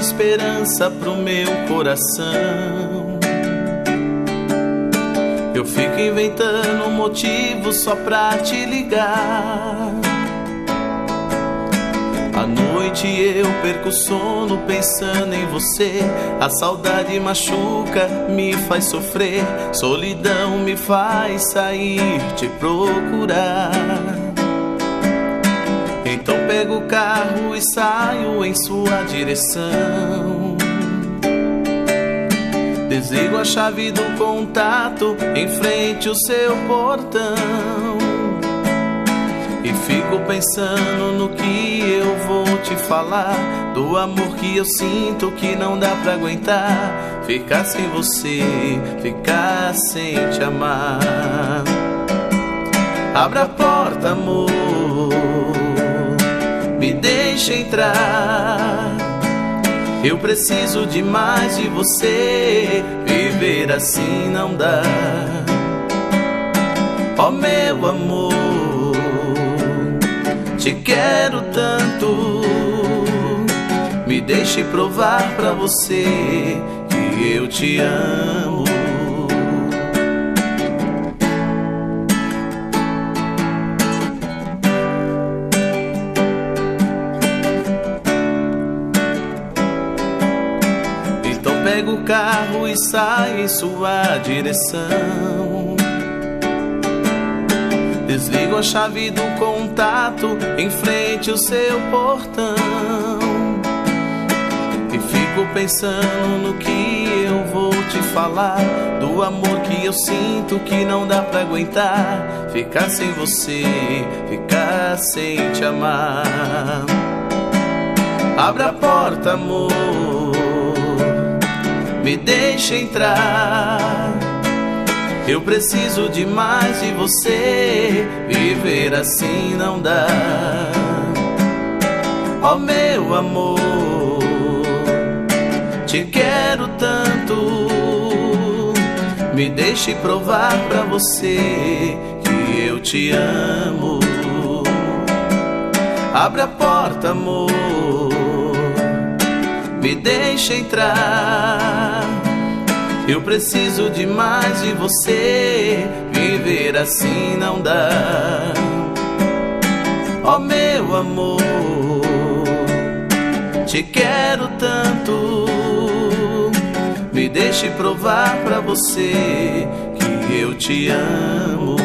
esperança pro meu coração. Eu fico inventando um motivo só pra te ligar. À noite eu perco o sono pensando em você. A saudade machuca, me faz sofrer. Solidão me faz sair, te procurar. Então pego o carro e saio em sua direção. Desligo a chave do contato em frente ao seu portão. E fico pensando no que eu vou te falar, do amor que eu sinto que não dá pra aguentar. Ficar sem você, ficar sem te amar. Abra a porta, amor, me deixa entrar. Eu preciso demais de você, viver assim não dá. Ó meu amor, te quero tanto. Me deixe provar pra você que eu te amo. Então pego o carro e saio em sua direção. Desligo a chave do contato em frente ao seu portão. E fico pensando no que eu vou te falar, do amor que eu sinto que não dá pra aguentar. Ficar sem você, ficar sem te amar. Abra a porta, amor, me deixa entrar. Eu preciso demais de você, viver assim não dá. Ó meu amor, te quero tanto. Me deixe provar pra você que eu te amo. Abra a porta, amor, me deixa entrar. Eu preciso demais de você, viver assim não dá. Ó meu amor, te quero tanto. Me deixe provar pra você que eu te amo.